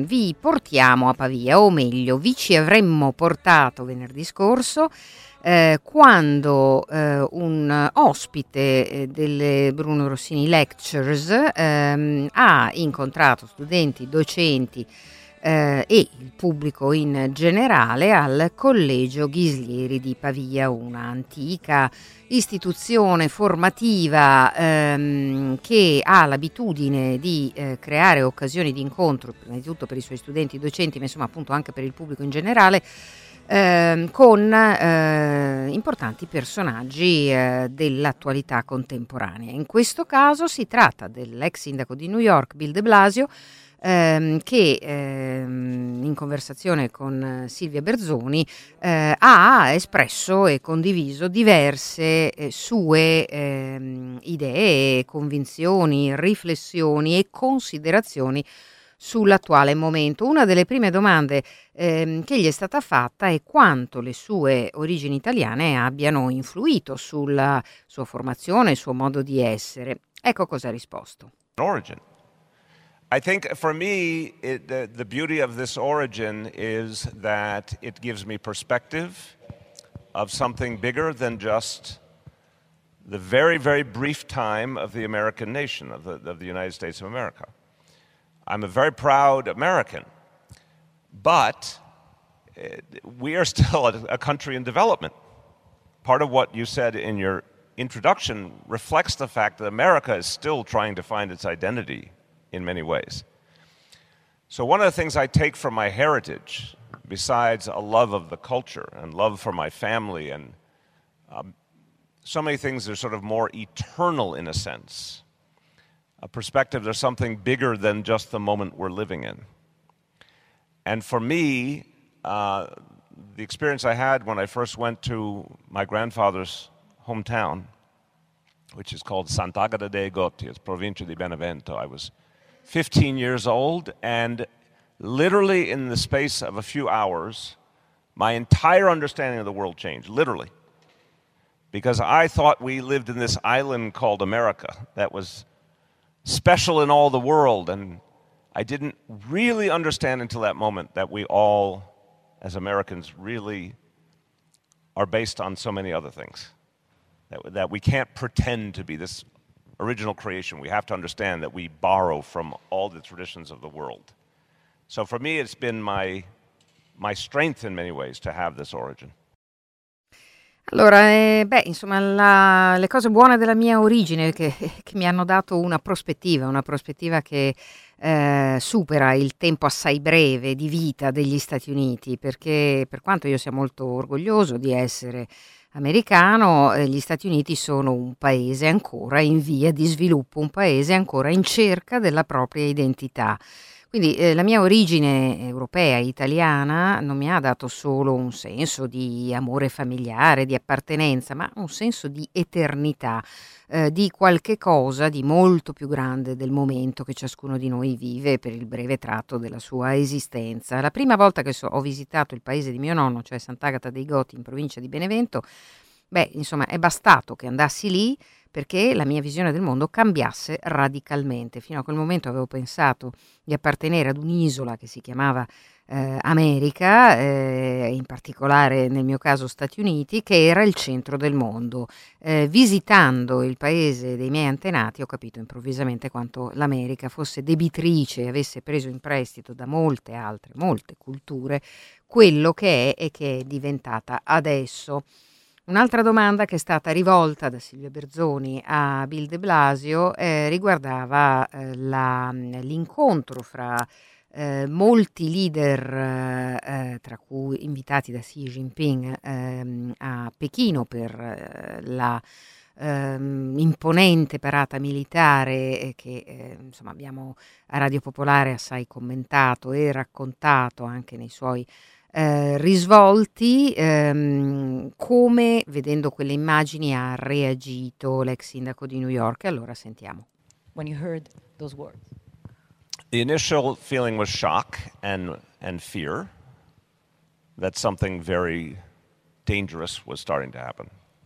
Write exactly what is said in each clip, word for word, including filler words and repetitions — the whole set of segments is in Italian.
ehm, vi portiamo a Pavia, o meglio, vi ci avremmo portato venerdì scorso eh, quando eh, un ospite eh, delle Bruno Rossini Lectures ehm, ha incontrato studenti, docenti eh, e il pubblico in generale al Collegio Ghislieri di Pavia, una antica istituzione formativa ehm, che ha l'abitudine di eh, creare occasioni di incontro, prima di tutto per i suoi studenti docenti, ma insomma appunto anche per il pubblico in generale, ehm, con eh, importanti personaggi eh, dell'attualità contemporanea. In questo caso si tratta dell'ex sindaco di New York, Bill de Blasio, Ehm, che ehm, in conversazione con Silvia Berzoni eh, ha espresso e condiviso diverse eh, sue ehm, idee, convinzioni, riflessioni e considerazioni sull'attuale momento. Una delle prime domande ehm, che gli è stata fatta è quanto le sue origini italiane abbiano influito sulla sua formazione, il suo modo di essere. Ecco cosa ha risposto. Origin. I think for me, it, the, the beauty of this origin is that it gives me perspective of something bigger than just the very, very brief time of the American nation, of the, of the United States of America. I'm a very proud American, but we are still a, a country in development. Part of what you said in your introduction reflects the fact that America is still trying to find its identity in many ways. So one of the things I take from my heritage, besides a love of the culture and love for my family and um, so many things that are sort of more eternal in a sense, a perspective there's something bigger than just the moment we're living in. And for me, uh, the experience I had when I first went to my grandfather's hometown, which is called Sant'Agata dei Goti, it's provincia di Benevento. I was fifteen years old, and literally in the space of a few hours, my entire understanding of the world changed, literally. Because I thought we lived in this island called America that was special in all the world, and I didn't really understand until that moment that we all, as Americans, really are based on so many other things. That, that we can't pretend to be this original creation. We have to understand that we borrow from all the traditions of the world. So for me, it's been my, my strength in many ways to have this origin. Allora, eh, beh, insomma, la, le cose buone della mia origine che, che mi hanno dato una prospettiva, una prospettiva che eh, supera il tempo assai breve di vita degli Stati Uniti, perché per quanto io sia molto orgoglioso di essere americano, eh, gli Stati Uniti sono un paese ancora in via di sviluppo, un paese ancora in cerca della propria identità. Quindi eh, la mia origine europea, italiana, non mi ha dato solo un senso di amore familiare, di appartenenza, ma un senso di eternità, eh, di qualche cosa di molto più grande del momento che ciascuno di noi vive per il breve tratto della sua esistenza. La prima volta che so, ho visitato il paese di mio nonno, cioè Sant'Agata dei Goti in provincia di Benevento, beh, insomma, è bastato che andassi lì perché la mia visione del mondo cambiasse radicalmente. Fino a quel momento avevo pensato di appartenere ad un'isola che si chiamava eh, America, eh, in particolare nel mio caso Stati Uniti, che era il centro del mondo. Eh, visitando il paese dei miei antenati ho capito improvvisamente quanto l'America fosse debitrice e avesse preso in prestito da molte altre, molte culture, quello che è e che è diventata adesso. Un'altra domanda che è stata rivolta da Silvia Berzoni a Bill de Blasio eh, riguardava eh, la, l'incontro fra eh, molti leader, eh, tra cui invitati da Xi Jinping ehm, a Pechino per eh, la ehm, imponente parata militare eh, che eh, insomma abbiamo a Radio Popolare assai commentato e raccontato anche nei suoi Eh, risvolti, ehm, come vedendo quelle immagini ha reagito l'ex sindaco di New York. Allora sentiamo. When you heard those words. The initial feeling was shock and, and fear that something very dangerous was starting to happen.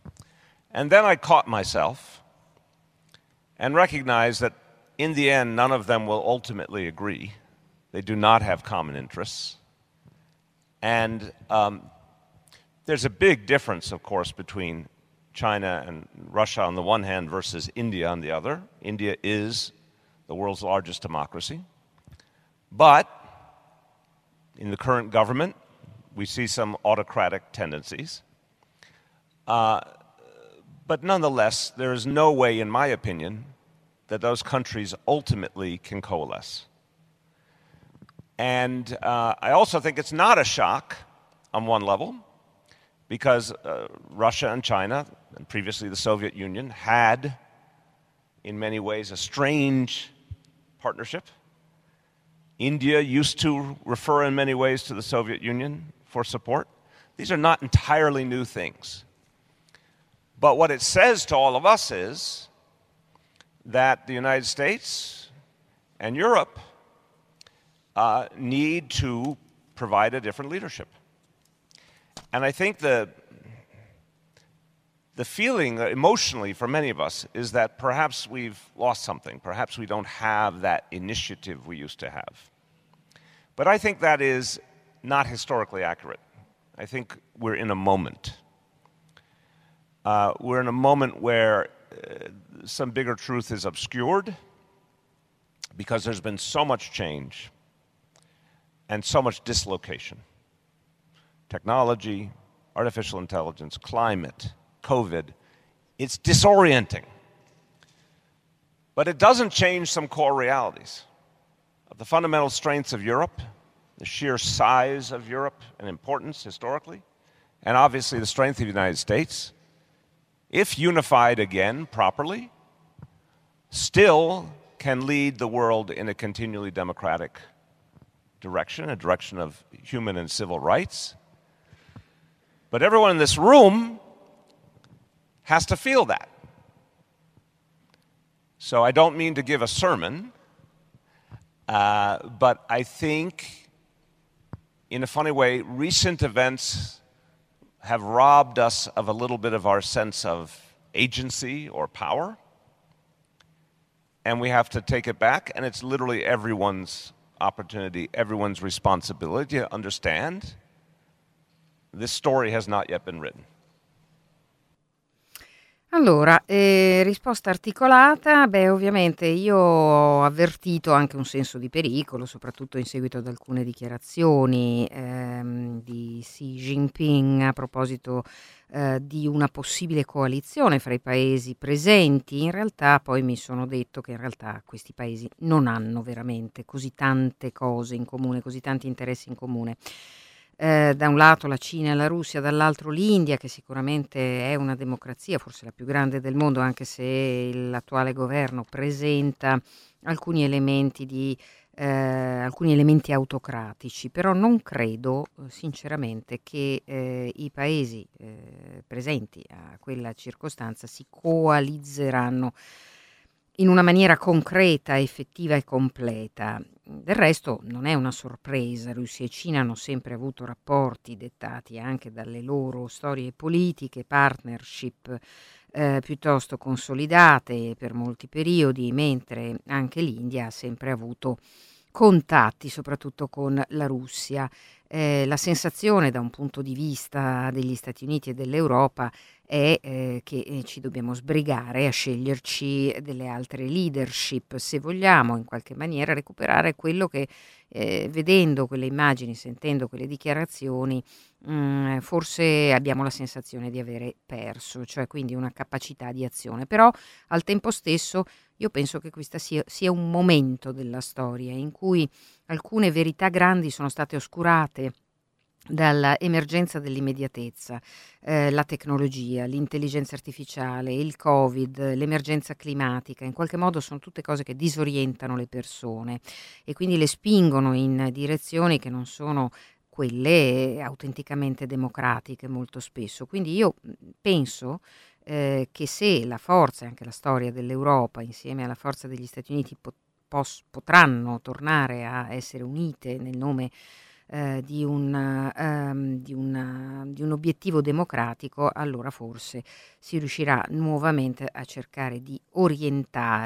And then I caught myself and recognized that in the end none of them will ultimately agree. They do not have common interests. And um, there's a big difference, of course, between China and Russia on the one hand versus India on the other. India is the world's largest democracy. But in the current government, we see some autocratic tendencies. Uh, but nonetheless, there is no way, in my opinion, that those countries ultimately can coalesce. And uh, I also think it's not a shock on one level, because uh, Russia and China, and previously the Soviet Union, had, in many ways, a strange partnership. India used to refer in many ways to the Soviet Union for support. These are not entirely new things. But what it says to all of us is that the United States and Europe uh, need to provide a different leadership. And I think the, the feeling emotionally for many of us is that perhaps we've lost something. Perhaps we don't have that initiative we used to have. But I think that is not historically accurate. I think we're in a moment. Uh, we're in a moment where uh, some bigger truth is obscured because there's been so much change and so much dislocation. Technology, artificial intelligence, climate, COVID, it's disorienting. But it doesn't change some core realities of the fundamental strengths of Europe, the sheer size of Europe and importance historically, and obviously the strength of the United States, if unified again properly, still can lead the world in a continually democratic direction, a direction of human and civil rights. But everyone in this room has to feel that. So I don't mean to give a sermon, uh, but I think, in a funny way, recent events have robbed us of a little bit of our sense of agency or power, and we have to take it back, and it's literally everyone's opportunity, everyone's responsibility to understand this story has not yet been written. Allora, eh, risposta articolata, beh ovviamente io ho avvertito anche un senso di pericolo, soprattutto in seguito ad alcune dichiarazioni ehm, di Xi Jinping a proposito eh, di una possibile coalizione fra i paesi presenti. In realtà poi mi sono detto che in realtà questi paesi non hanno veramente così tante cose in comune, così tanti interessi in comune. Eh, da un lato la Cina e la Russia, dall'altro l'India, che sicuramente è una democrazia, forse la più grande del mondo, anche se l'attuale governo presenta alcuni elementi di eh, alcuni elementi autocratici, però non credo eh, sinceramente che eh, i paesi eh, presenti a quella circostanza si coalizzeranno in una maniera concreta, effettiva e completa. Del resto non è una sorpresa, Russia e Cina hanno sempre avuto rapporti dettati anche dalle loro storie politiche, partnership eh, piuttosto consolidate per molti periodi, mentre anche l'India ha sempre avuto contatti, soprattutto con la Russia. Eh, la sensazione da un punto di vista degli Stati Uniti e dell'Europa è eh, che eh, ci dobbiamo sbrigare a sceglierci delle altre leadership se vogliamo in qualche maniera recuperare quello che eh, vedendo quelle immagini, sentendo quelle dichiarazioni mh, forse abbiamo la sensazione di avere perso, cioè quindi una capacità di azione. Però al tempo stesso io penso che questa sia, sia un momento della storia in cui alcune verità grandi sono state oscurate dall'emergenza dell'immediatezza, eh, la tecnologia, l'intelligenza artificiale, il Covid, l'emergenza climatica, in qualche modo sono tutte cose che disorientano le persone e quindi le spingono in direzioni che non sono quelle autenticamente democratiche molto spesso. Quindi io penso eh, che se la forza e anche la storia dell'Europa insieme alla forza degli Stati Uniti pot- pos- potranno tornare a essere unite nel nome Eh, di, un, um, di, una, di un obiettivo democratico, allora forse si riuscirà nuovamente a cercare di orientare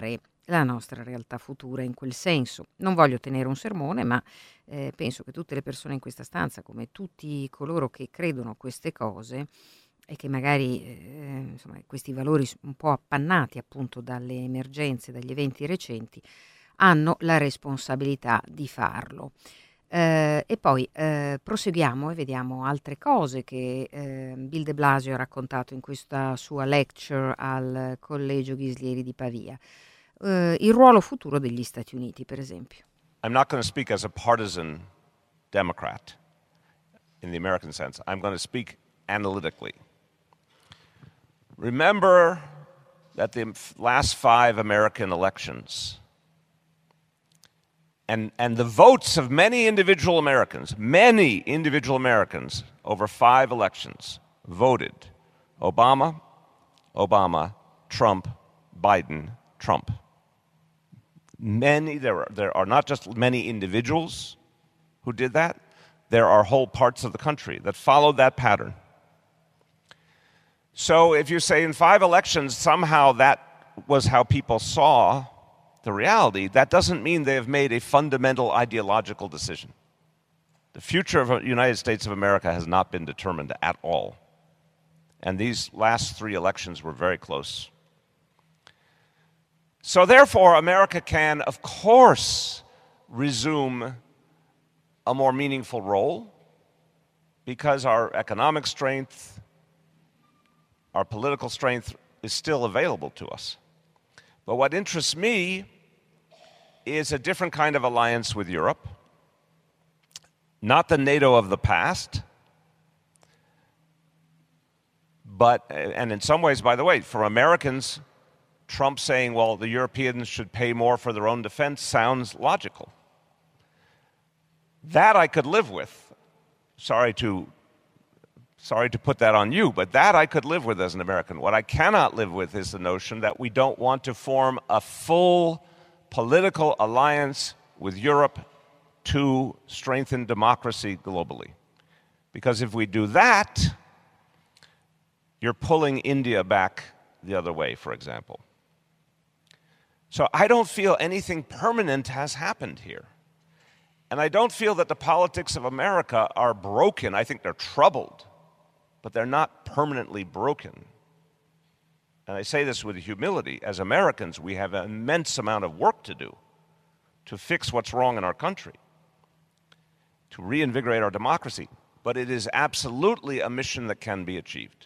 la nostra realtà futura in quel senso. Non voglio tenere un sermone, ma eh, penso che tutte le persone in questa stanza, come tutti coloro che credono queste cose e che magari eh, insomma, questi valori s- un po' appannati appunto dalle emergenze, dagli eventi recenti, hanno la responsabilità di farlo. Eh, e poi eh, proseguiamo e vediamo altre cose che eh, Bill de Blasio ha raccontato in questa sua lecture al Collegio Ghislieri di Pavia. Eh, il ruolo futuro degli Stati Uniti, per esempio. I'm not going to speak as a partisan Democrat in the American sense. I'm going to speak analytically. Remember that the last five American elections and, and the votes of many individual Americans, many individual Americans over five elections voted Obama, Obama, Trump, Biden, Trump. Many, there are, there are not just many individuals who did that, there are whole parts of the country that followed that pattern. So if you say in five elections somehow that was how people saw the reality, that doesn't mean they have made a fundamental ideological decision. The future of the United States of America has not been determined at all. And these last three elections were very close. So therefore, America can, of course, resume a more meaningful role because our economic strength, our political strength is still available to us. But what interests me is a different kind of alliance with Europe, not the NATO of the past, but, and in some ways, by the way, for Americans, Trump saying, well, the Europeans should pay more for their own defense sounds logical. That I could live with. Sorry to, sorry to put that on you, but that I could live with as an American. What I cannot live with is the notion that we don't want to form a full political alliance with Europe to strengthen democracy globally. Because if we do that, you're pulling India back the other way, for example. So I don't feel anything permanent has happened here. And I don't feel that the politics of America are broken. I think they're troubled, but they're not permanently broken. And I say this with humility. As Americans, we have an immense amount of work to do to fix what's wrong in our country, to reinvigorate our democracy. But it is absolutely a mission that can be achieved.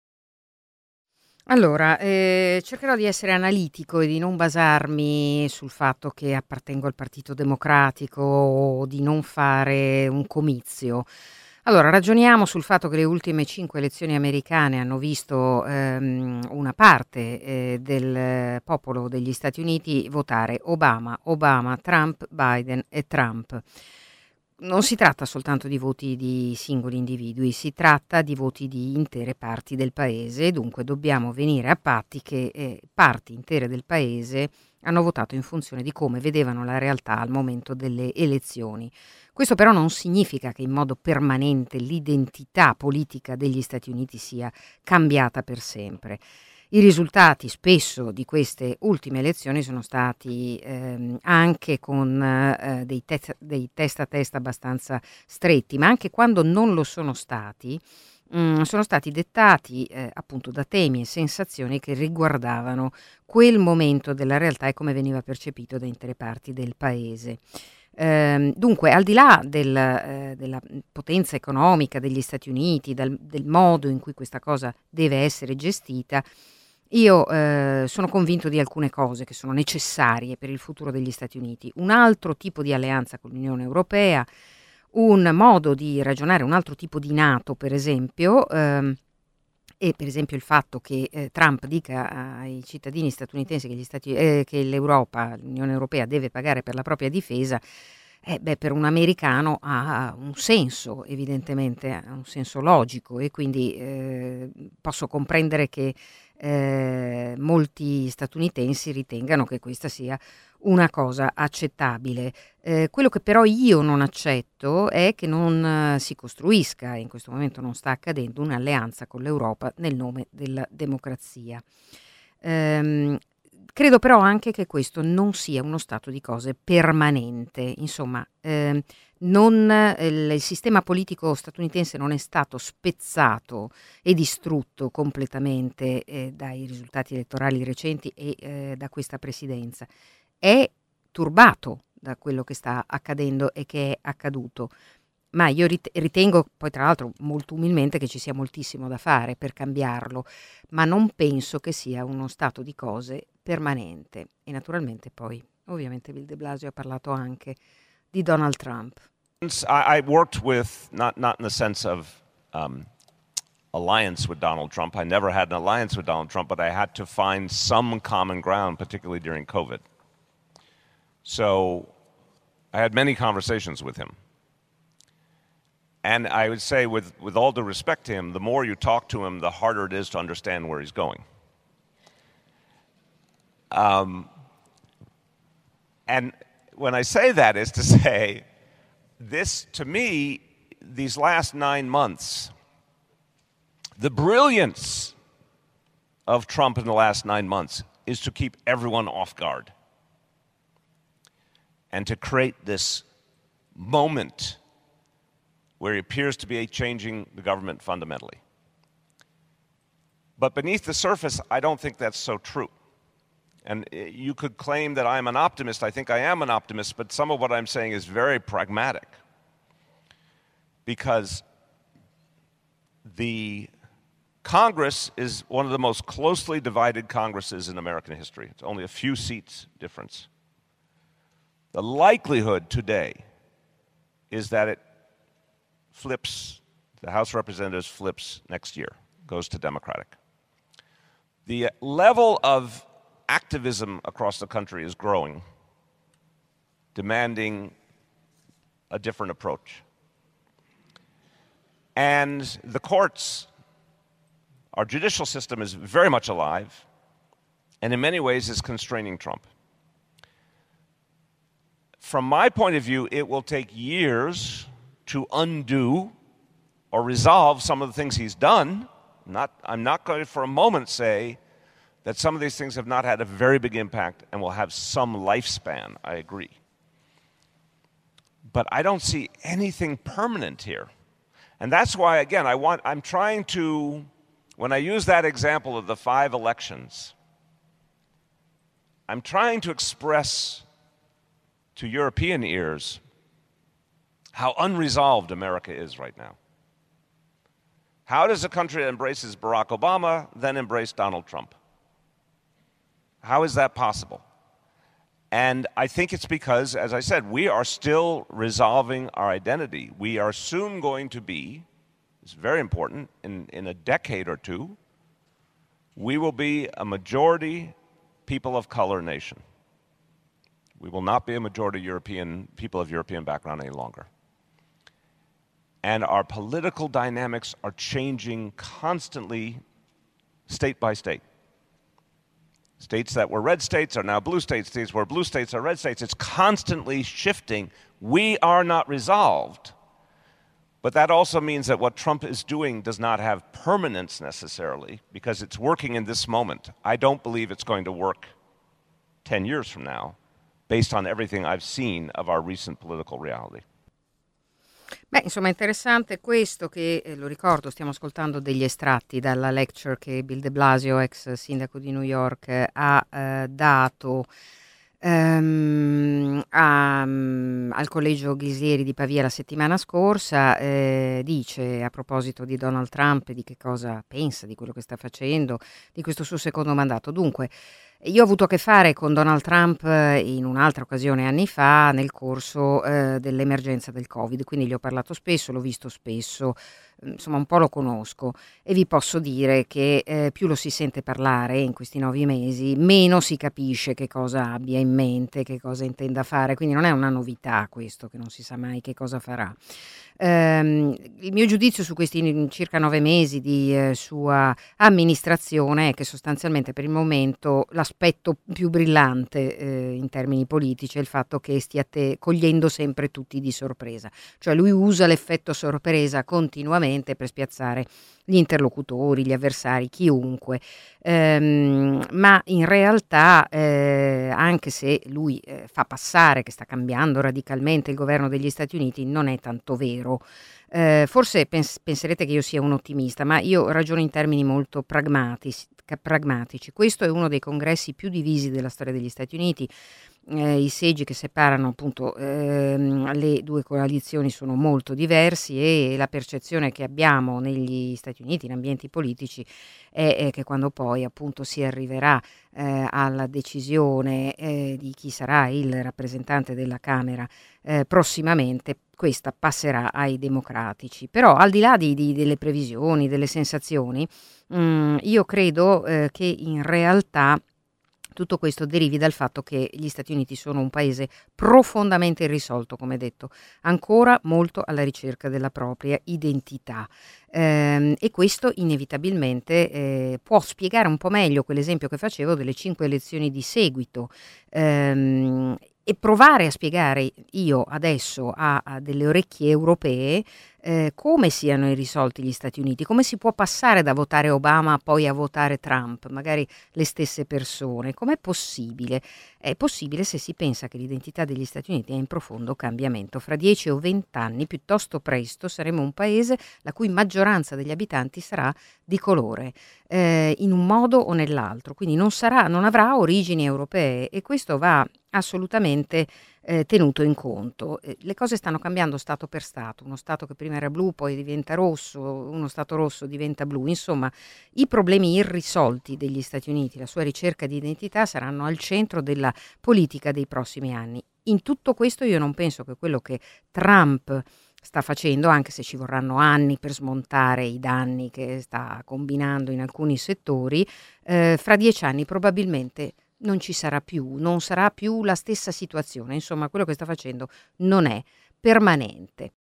Allora, eh, cercherò di essere analitico e di non basarmi sul fatto che appartengo al Partito Democratico o di non fare un comizio. Allora, ragioniamo sul fatto che le ultime cinque elezioni americane hanno visto ehm, una parte eh, del popolo degli Stati Uniti votare Obama, Obama, Trump, Biden e Trump. Non si tratta soltanto di voti di singoli individui, si tratta di voti di intere parti del paese e dunque dobbiamo venire a patti che eh, parti intere del paese hanno votato in funzione di come vedevano la realtà al momento delle elezioni. Questo però non significa che in modo permanente l'identità politica degli Stati Uniti sia cambiata per sempre. I risultati spesso di queste ultime elezioni sono stati ehm, anche con eh, dei, te- dei testa a testa abbastanza stretti, ma anche quando non lo sono stati, mh, sono stati dettati eh, appunto da temi e sensazioni che riguardavano quel momento della realtà e come veniva percepito da intere parti del paese. Ehm, dunque, al di là del, eh, della potenza economica degli Stati Uniti, dal, del modo in cui questa cosa deve essere gestita, io eh, sono convinto di alcune cose che sono necessarie per il futuro degli Stati Uniti. Un altro tipo di alleanza con l'Unione Europea, un modo di ragionare, un altro tipo di NATO, per esempio, ehm, e per esempio il fatto che eh, Trump dica ai cittadini statunitensi che, gli Stati, eh, che l'Europa, l'Unione Europea deve pagare per la propria difesa, eh, beh, per un americano ha un senso, evidentemente, ha un senso logico e quindi eh, posso comprendere che eh, molti statunitensi ritengano che questa sia una cosa accettabile. Eh, quello che però io non accetto è che non eh, si costruisca, e in questo momento non sta accadendo, un'alleanza con l'Europa nel nome della democrazia. Ehm, Credo però anche che questo non sia uno stato di cose permanente, insomma, ehm, non, eh, il il sistema politico statunitense non è stato spezzato e distrutto completamente, eh, dai risultati elettorali recenti e eh, da questa presidenza. È turbato da quello che sta accadendo e che è accaduto. Ma io rit- ritengo, poi tra l'altro molto umilmente, che ci sia moltissimo da fare per cambiarlo, ma non penso che sia uno stato di cose permanente. E naturalmente poi, ovviamente, Bill de Blasio ha parlato anche di Donald Trump. I, I worked with, not, not in the sense of um, alliance with Donald Trump. I never had an alliance with Donald Trump, but I had to find some common ground, particularly during COVID. So I had many conversations with him. And I would say, with, with all due respect to him, the more you talk to him, the harder it is to understand where he's going. Um, and when I say that is to say, this, to me, these last nine months, the brilliance of Trump in the last nine months is to keep everyone off guard and to create this moment where he appears to be changing the government fundamentally. But beneath the surface, I don't think that's so true. And you could claim that I'm an optimist. I think I am an optimist, but some of what I'm saying is very pragmatic. Because the Congress is one of the most closely divided Congresses in American history. It's only a few seats difference. The likelihood today is that it flips, the House of Representatives flips next year, goes to Democratic. The level of activism across the country is growing, demanding a different approach. And the courts, our judicial system is very much alive, and in many ways is constraining Trump. From my point of view, it will take years to undo or resolve some of the things he's done. Not, I'm not going to for a moment say that some of these things have not had a very big impact and will have some lifespan. I agree. But I don't see anything permanent here. And that's why, again, I want, I'm trying to, when I use that example of the five elections, I'm trying to express to European ears how unresolved America is right now. How does a country that embraces Barack Obama then embrace Donald Trump? How is that possible? And I think it's because, as I said, we are still resolving our identity. We are soon going to be, it's very important, in, in a decade or two, we will be a majority people of color nation. We will not be a majority European, people of European background any longer. And our political dynamics are changing constantly, state by state. States that were red states are now blue states. States where blue states are red states. It's constantly shifting. We are not resolved. But that also means that what Trump is doing does not have permanence necessarily, because it's working in this moment. I don't believe it's going to work ten years from now, based on everything I've seen of our recent political reality. Beh, insomma, interessante questo che, eh, lo ricordo, stiamo ascoltando degli estratti dalla lecture che Bill de Blasio, ex sindaco di New York, eh, ha eh, dato ehm, a, um, al Collegio Ghisieri di Pavia la settimana scorsa. Eh, dice, a proposito di Donald Trump e di che cosa pensa di quello che sta facendo, di questo suo secondo mandato. Dunque, io ho avuto a che fare con Donald Trump in un'altra occasione anni fa nel corso eh, dell'emergenza del Covid, quindi gli ho parlato spesso, l'ho visto spesso, insomma un po' lo conosco e vi posso dire che eh, più lo si sente parlare in questi nove mesi, meno si capisce che cosa abbia in mente, che cosa intenda fare, quindi non è una novità questo, che non si sa mai che cosa farà. Um, il mio giudizio su questi circa nove mesi di eh, sua amministrazione è che sostanzialmente per il momento l'aspetto più brillante eh, in termini politici è il fatto che stiate cogliendo sempre tutti di sorpresa, cioè lui usa l'effetto sorpresa continuamente per spiazzare gli interlocutori, gli avversari, chiunque. Ehm, ma in realtà, eh, anche se lui eh, fa passare che sta cambiando radicalmente il governo degli Stati Uniti, non è tanto vero. Eh, forse pens- penserete che io sia un ottimista, ma io ragiono in termini molto pragmatici. ca- pragmatici. Questo è uno dei congressi più divisi della storia degli Stati Uniti. Eh, I seggi che separano appunto ehm, le due coalizioni sono molto diversi e la percezione che abbiamo negli Stati Uniti, in ambienti politici, è, è che quando poi appunto si arriverà eh, alla decisione eh, di chi sarà il rappresentante della Camera eh, prossimamente, questa passerà ai democratici. Però al di là di, di- delle previsioni, delle sensazioni, mh, io credo eh, che in realtà tutto questo derivi dal fatto che gli Stati Uniti sono un paese profondamente irrisolto, come detto, ancora molto alla ricerca della propria identità. Ehm, e questo inevitabilmente eh, può spiegare un po' meglio quell'esempio che facevo delle cinque elezioni di seguito. Ehm, e provare a spiegare io adesso a, a delle orecchie europee eh, come siano irrisolti gli Stati Uniti, come si può passare da votare Obama poi a votare Trump, magari le stesse persone. Com'è possibile? È possibile se si pensa che l'identità degli Stati Uniti è in profondo cambiamento. Fra dieci o venti anni, piuttosto presto, saremo un paese la cui maggioranza degli abitanti sarà di colore, eh, in un modo o nell'altro. Quindi non sarà, non avrà origini europee e questo va assolutamente eh, tenuto in conto. Eh, le cose stanno cambiando stato per stato, uno stato che prima era blu poi diventa rosso, uno stato rosso diventa blu, insomma i problemi irrisolti degli Stati Uniti, la sua ricerca di identità saranno al centro della politica dei prossimi anni. In tutto questo io non penso che quello che Trump sta facendo, anche se ci vorranno anni per smontare i danni che sta combinando in alcuni settori, eh, fra dieci anni probabilmente non ci sarà più, non sarà più la stessa situazione, insomma quello che sta facendo non è permanente.